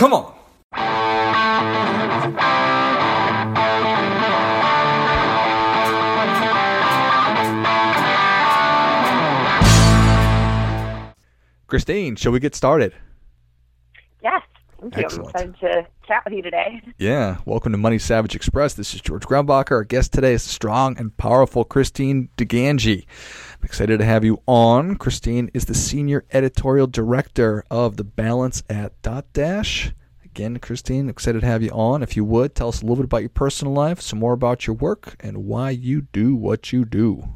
Come on. Christine, shall we get started? Yes, thank you. Excellent. I'm excited to chat with you today. Yeah, welcome to Money Savage Express. This is George Grumbacher. Our guest today is the strong and powerful Christine DeGangi. I'm excited to have you on. Christine is the Senior Editorial Director of The Balance at Dotdash. Again, Christine, excited to have you on. If you would, tell us a little bit about your personal life, some more about your work, and why you do what you do.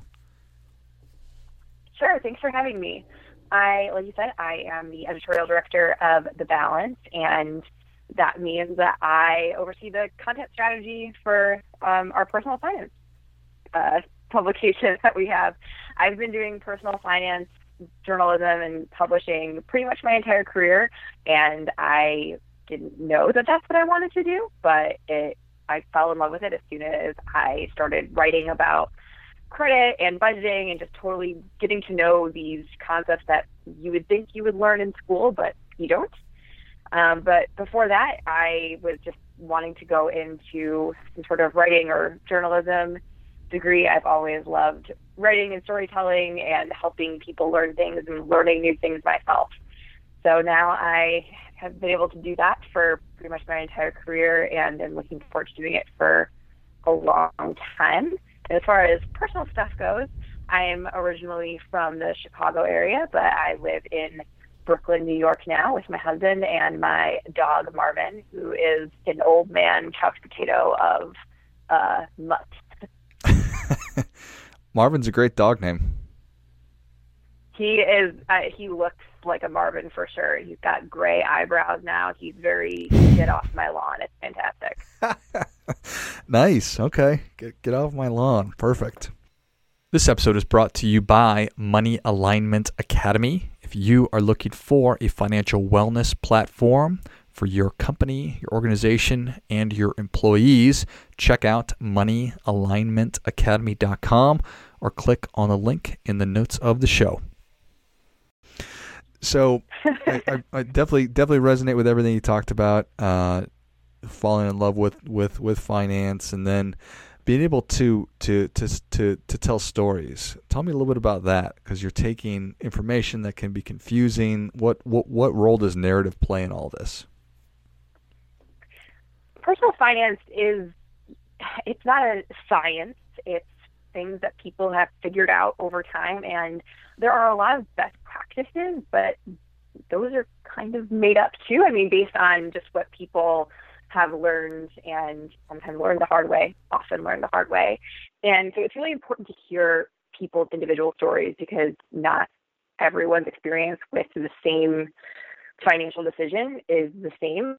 Sure, thanks for having me. Like you said, I am the editorial director of The Balance, and that means that I oversee the content strategy for our personal finance publication that we have. I've been doing personal finance journalism and publishing pretty much my entire career, and I didn't know that that's what I wanted to do, but I fell in love with it as soon as I started writing about credit and budgeting and just totally getting to know these concepts that you would think you would learn in school, but you don't. But before that, I was just wanting to go into some sort of writing or journalism degree. I've always loved writing and storytelling and helping people learn things and learning new things myself. So now I have been able to do that for pretty much my entire career, and I'm looking forward to doing it for a long time. As far as personal stuff goes, I'm originally from the Chicago area, but I live in Brooklyn, New York now with my husband and my dog, Marvin, who is an old man couch potato of mutt. Marvin's a great dog name. He is. He looks like a Marvin for sure. He's got gray eyebrows now. He's very get off my lawn. It's fantastic. Nice. Okay. Get off my lawn. Perfect. This episode is brought to you by Money Alignment Academy. If you are looking for a financial wellness platform for your company, your organization, and your employees, check out moneyalignmentacademy.com or click on the link in the notes of the show. So I definitely resonate with everything you talked about, falling in love with finance, and then being able to tell stories. Tell me a little bit about that, because you're taking information that can be confusing. What role does narrative play in all this? Personal finance it's not a science. It's things that people have figured out over time, and there are a lot of best practices, but those are kind of made up too. I mean, based on just what people have learned, and sometimes learn the hard way, often learn the hard way. And so it's really important to hear people's individual stories, because not everyone's experience with the same financial decision is the same.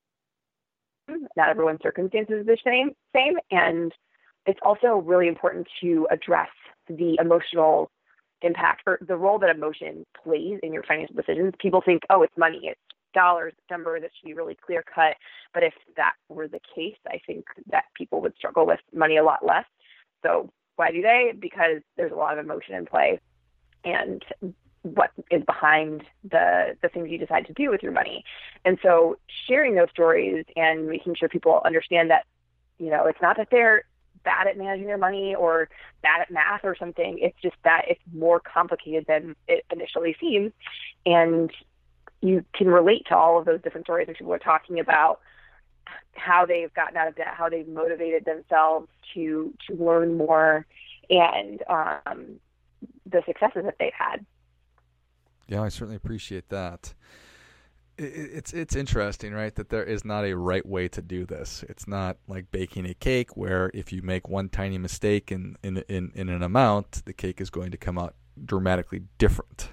Not everyone's circumstances are the same. And it's also really important to address the emotional impact, or the role that emotion plays in your financial decisions. People think, oh, it's money, it's dollars, number, that should be really clear cut. But if that were the case, I think that people would struggle with money a lot less. So why do they? Because there's a lot of emotion in play, and what is behind the things you decide to do with your money. And so sharing those stories and making sure people understand that, it's not that they're bad at managing their money or bad at math or something. It's just that it's more complicated than it initially seems. And you can relate to all of those different stories when people are talking about how they've gotten out of debt, how they've motivated themselves to learn more, and the successes that they've had. Yeah, I certainly appreciate that. It's interesting, right, that there is not a right way to do this. It's not like baking a cake where if you make one tiny mistake in an amount, the cake is going to come out dramatically different.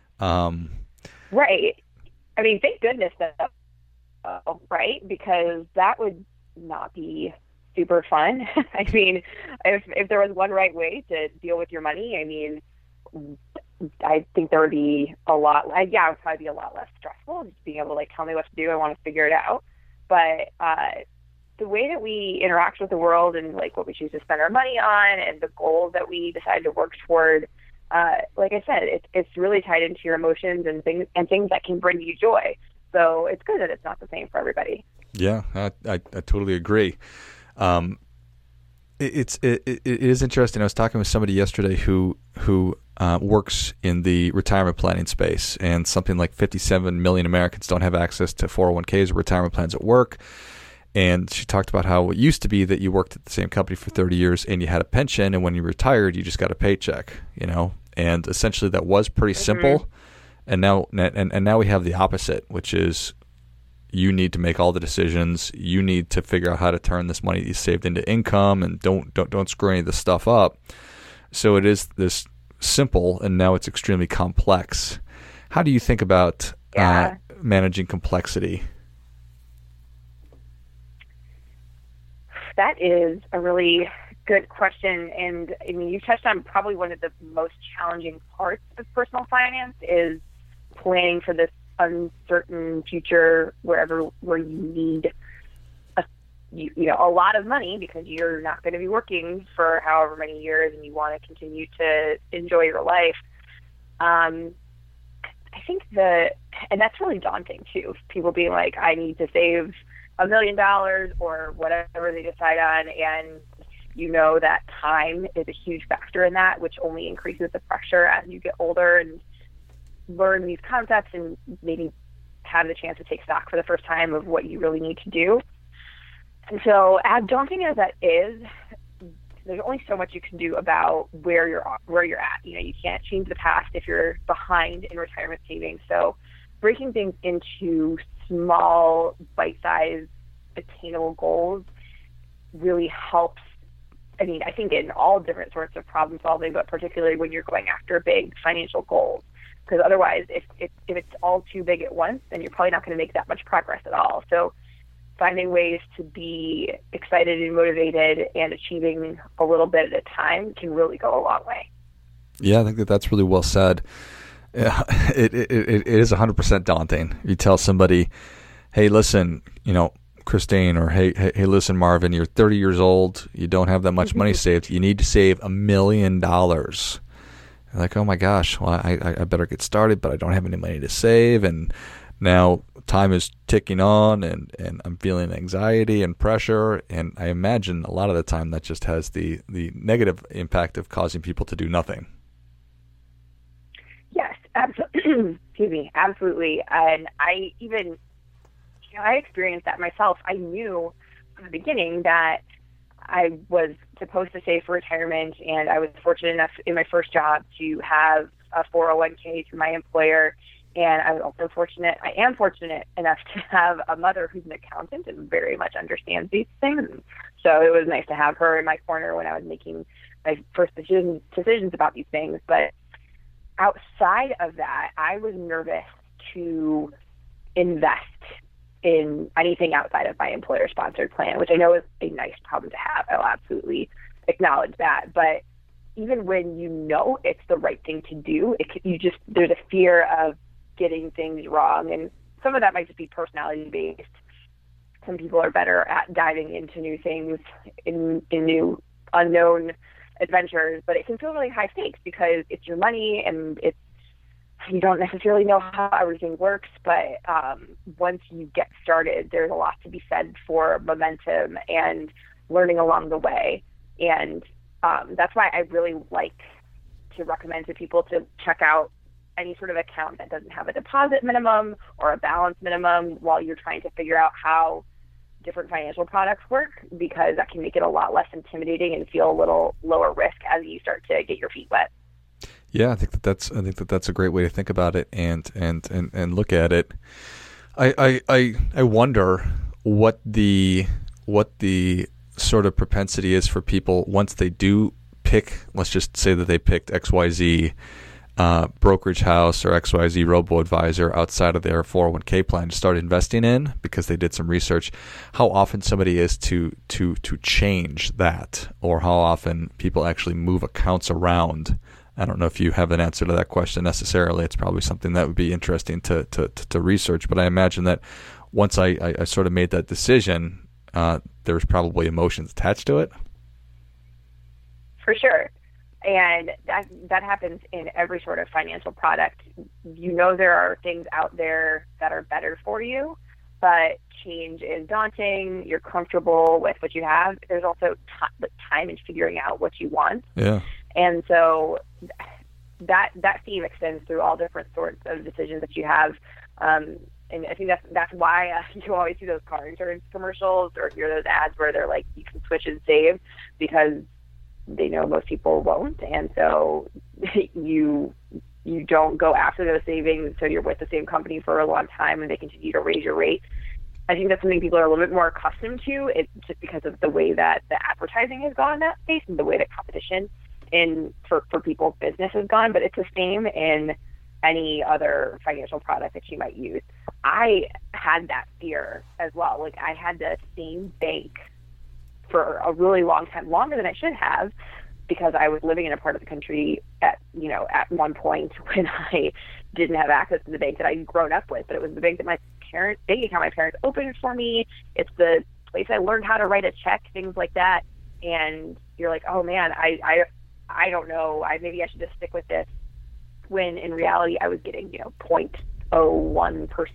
Right. I mean, thank goodness that, right? Because that would not be super fun. I mean, if there was one right way to deal with your money, I mean, I think there would be it would probably be a lot less stressful, just being able to tell me what to do. I want to figure it out. But the way that we interact with the world and what we choose to spend our money on and the goals that we decide to work toward, like I said, it's really tied into your emotions and things that can bring you joy. So it's good that it's not the same for everybody. Yeah, I totally agree. It is interesting. I was talking with somebody yesterday who works in the retirement planning space, and something like 57 million Americans don't have access to 401ks or retirement plans at work. And she talked about how it used to be that you worked at the same company for 30 years and you had a pension, and when you retired, you just got a paycheck, and essentially that was pretty simple. And now we have the opposite, which is you need to make all the decisions. You need to figure out how to turn this money you saved into income, and don't screw any of this stuff up. So it is this simple, and now it's extremely complex. How do you think about managing complexity? That is a really good question. And I mean, you touched on probably one of the most challenging parts of personal finance is planning for this uncertain future where you need a lot of money because you're not going to be working for however many years and you want to continue to enjoy your life. I think and that's really daunting too. People being like, I need to save $1 million or whatever they decide on, and that time is a huge factor in that, which only increases the pressure as you get older and learn these concepts and maybe have the chance to take stock for the first time of what you really need to do. And so, as daunting as that is, there's only so much you can do about where you're at. You can't change the past if you're behind in retirement savings. So breaking things into small, bite-sized, attainable goals really helps. I mean, I think in all different sorts of problem solving, but particularly when you're going after big financial goals. Because otherwise, if it's all too big at once, then you're probably not going to make that much progress at all. So finding ways to be excited and motivated and achieving a little bit at a time can really go a long way. Yeah, I think that's really well said. Yeah, it is 100% daunting. You tell somebody, hey, listen, Christine, or hey, listen, Marvin, you're 30 years old. You don't have that much money saved. You need to save $1 million. They're like, oh my gosh, well, I better get started, but I don't have any money to save. And now time is ticking on, and I'm feeling anxiety and pressure. And I imagine a lot of the time that just has the negative impact of causing people to do nothing. Yes, absolutely. Excuse me, absolutely. And I experienced that myself. I knew from the beginning that I was supposed to save for retirement, and I was fortunate enough in my first job to have a 401k through my employer. And I am fortunate enough to have a mother who's an accountant and very much understands these things. So it was nice to have her in my corner when I was making my first decisions about these things. But outside of that, I was nervous to invest in anything outside of my employer-sponsored plan, which I know is a nice problem to have. I'll absolutely acknowledge that. But even when it's the right thing to do, there's a fear of getting things wrong. And some of that might just be personality-based. Some people are better at diving into new things, in new unknown adventures, but it can feel really high stakes because it's your money and you don't necessarily know how everything works, but once you get started, there's a lot to be said for momentum and learning along the way. And that's why I really like to recommend to people to check out any sort of account that doesn't have a deposit minimum or a balance minimum while you're trying to figure out how different financial products work, because that can make it a lot less intimidating and feel a little lower risk as you start to get your feet wet. Yeah, I think that's a great way to think about it and look at it. I wonder what the sort of propensity is for people once they do pick. Let's just say that they picked XYZ brokerage house or XYZ robo-advisor outside of their 401k plan to start investing in because they did some research. How often somebody is to change that, or how often people actually move accounts around. I don't know if you have an answer to that question necessarily. It's probably something that would be interesting to research. But I imagine that once I sort of made that decision, there's probably emotions attached to it. For sure. And that happens in every sort of financial product. You know, there are things out there that are better for you, but change is daunting. You're comfortable with what you have. There's also time in figuring out what you want. Yeah. And so that theme extends through all different sorts of decisions that you have. And I think that's why you always see those car insurance commercials or hear those ads where they're like, you can switch and save, because they know most people won't. And so you don't go after those savings, so you're with the same company for a long time and they continue to raise your rate. I think that's something people are a little bit more accustomed to. It's just because of the way that the advertising has gone in that space and the way that competition for people's business has gone. But it's the same in any other financial product that you might use. I had that fear as well. Like, I had the same bank for a really long time, longer than I should have, because I was living in a part of the country at one point when I didn't have access to the bank that I'd grown up with. But it was the bank that my bank account my parents opened for me. It's the place I learned how to write a check, things like that. And you're like, oh man, I don't know. Maybe I should just stick with this. When in reality, I was getting 0.01%.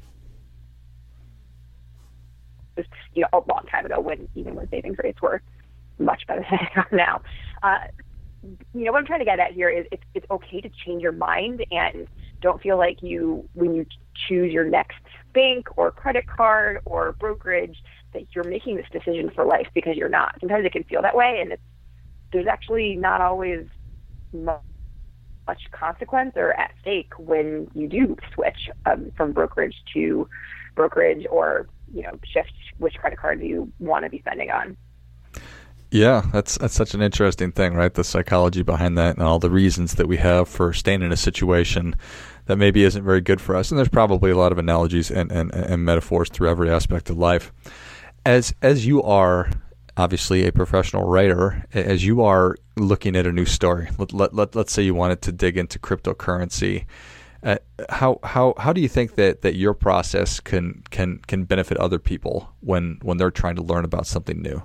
A long time ago, when savings rates were much better than they are now. What I'm trying to get at here is it's okay to change your mind, and don't feel like when you choose your next bank or credit card or brokerage that you're making this decision for life, because you're not. Sometimes it can feel that way, and there's actually not always much consequence or at stake when you do switch from brokerage to brokerage, or shift which credit card you want to be spending on. Yeah, that's such an interesting thing, right? The psychology behind that and all the reasons that we have for staying in a situation that maybe isn't very good for us. And there's probably a lot of analogies and metaphors through every aspect of life. As you are obviously a professional writer, as you are looking at a new story, let's say you wanted to dig into cryptocurrency, how do you think that your process can benefit other people when they're trying to learn about something new?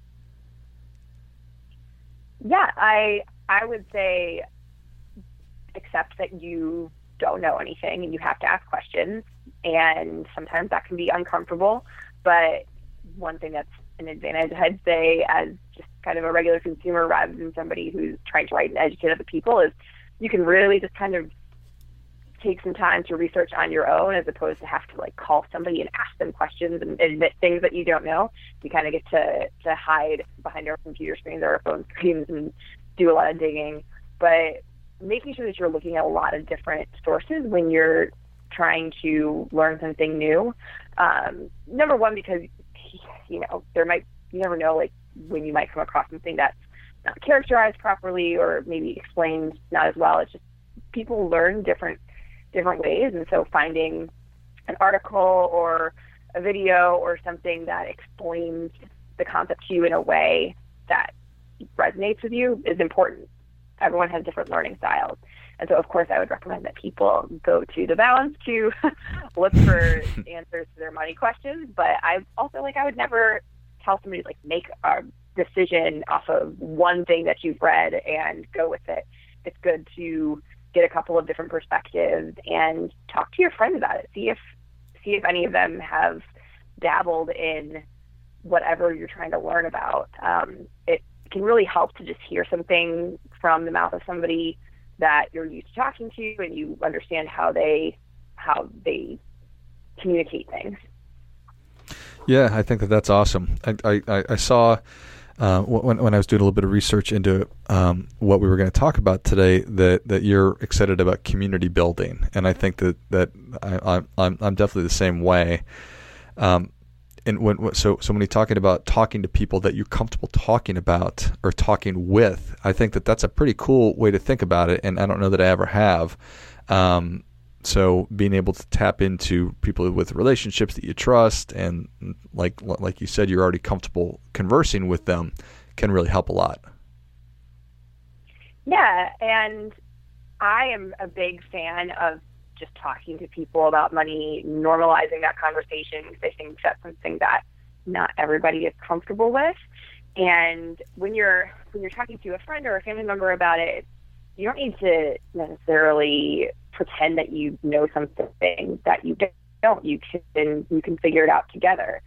Yeah, I would say accept that you don't know anything and you have to ask questions, and sometimes that can be uncomfortable. But one thing that's an advantage, I'd say, as just kind of a regular consumer rather than somebody who's trying to write and educate other people, is you can really just kind of take some time to research on your own, as opposed to have to call somebody and ask them questions and admit things that you don't know. You kind of get to hide behind our computer screens or our phone screens and do a lot of digging. But making sure that you're looking at a lot of different sources when you're trying to learn something new. Number one, because you never know when you might come across something that's not characterized properly or maybe explained not as well. It's just people learn different ways, and so finding an article or a video or something that explains the concept to you in a way that resonates with you is important. Everyone has different learning styles, and so of course I would recommend that people go to The Balance to look for answers to their money questions. But I would never tell somebody to make a decision off of one thing that you've read and go with it. It's good to get a couple of different perspectives and talk to your friends about it. See if any of them have dabbled in whatever you're trying to learn about. It can really help to just hear something from the mouth of somebody that you're used to talking to, and you understand how they communicate things. Yeah, I think that's awesome. I saw when I was doing a little bit of research into what we were going to talk about today, that you're excited about community building, and I think that I'm definitely the same way. And when you're talking about talking to people that you're comfortable talking about or talking with, I think that's a pretty cool way to think about it, and I don't know that I ever have. So being able to tap into people with relationships that you trust, and like you said, you're already comfortable conversing with them, can really help a lot. Yeah, and I am a big fan of just talking to people about money, normalizing that conversation, because I think that's something that not everybody is comfortable with. And when you're talking to a friend or a family member about it, you don't need to necessarily pretend that you know something that you don't. You can figure it out together.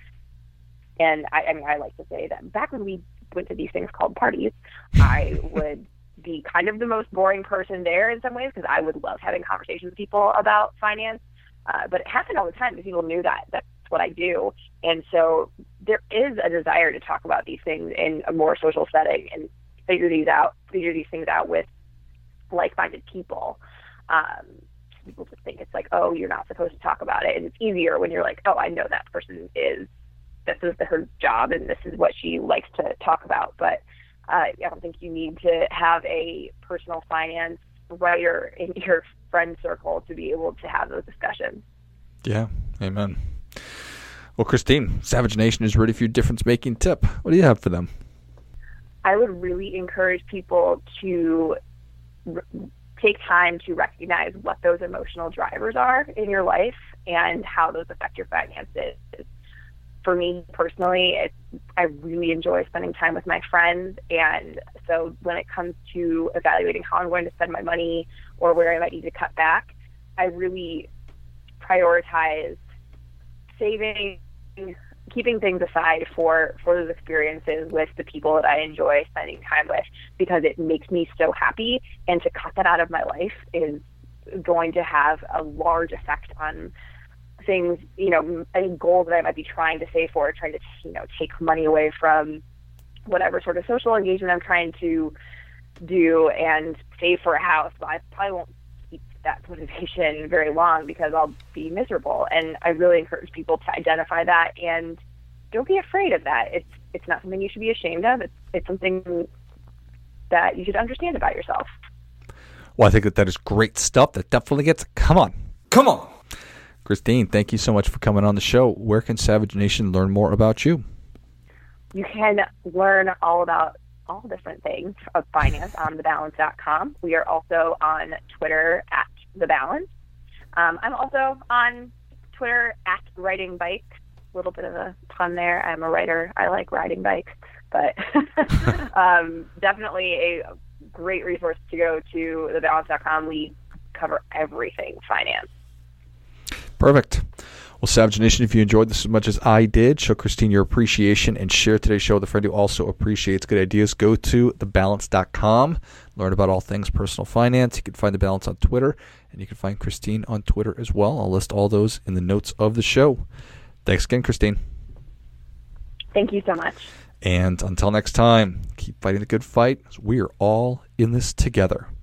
And I mean, I like to say that back when we went to these things called parties, I would be kind of the most boring person there in some ways, because I would love having conversations with people about finance. But it happened all the time because people knew that that's what I do. And so there is a desire to talk about these things in a more social setting and figure these things out with like-minded people. People just think it's like, oh, you're not supposed to talk about it. And it's easier when you're like, oh, I know that person this is her job and this is what she likes to talk about. But I don't think you need to have a personal finance writer in your friend circle to be able to have those discussions. Yeah, amen. Well, Christine, Savage Nation is ready for your difference-making tip. What do you have for them? I would really encourage people to take time to recognize what those emotional drivers are in your life and how those affect your finances. For me personally, I really enjoy spending time with my friends, and so when it comes to evaluating how I'm going to spend my money or where I might need to cut back, I really prioritize saving, keeping things aside for those experiences with the people that I enjoy spending time with, because it makes me so happy, and to cut that out of my life is going to have a large effect on things, any goals that I might be trying to save for, trying to, take money away from whatever sort of social engagement I'm trying to do and save for a house. But I probably won't keep that motivation very long because I'll be miserable. And I really encourage people to identify that and don't be afraid of that. It's not something you should be ashamed of. It's something that you should understand about yourself. Well, I think that is great stuff. That definitely gets, come on. Christine, thank you so much for coming on the show. Where can Savage Nation learn more about you? You can learn all about all different things of finance on thebalance.com. We are also on Twitter at TheBalance. I'm also on Twitter at Riding Bikes. A little bit of a pun there. I'm a writer. I like riding bikes. But definitely a great resource to go to thebalance.com. We cover everything finance. Perfect. Well, Savage Nation, if you enjoyed this as much as I did, show Christine your appreciation and share today's show with a friend who also appreciates good ideas. Go to thebalance.com. Learn about all things personal finance. You can find The Balance on Twitter, and you can find Christine on Twitter as well. I'll list all those in the notes of the show. Thanks again, Christine. Thank you so much. And until next time, keep fighting the good fight. We are all in this together.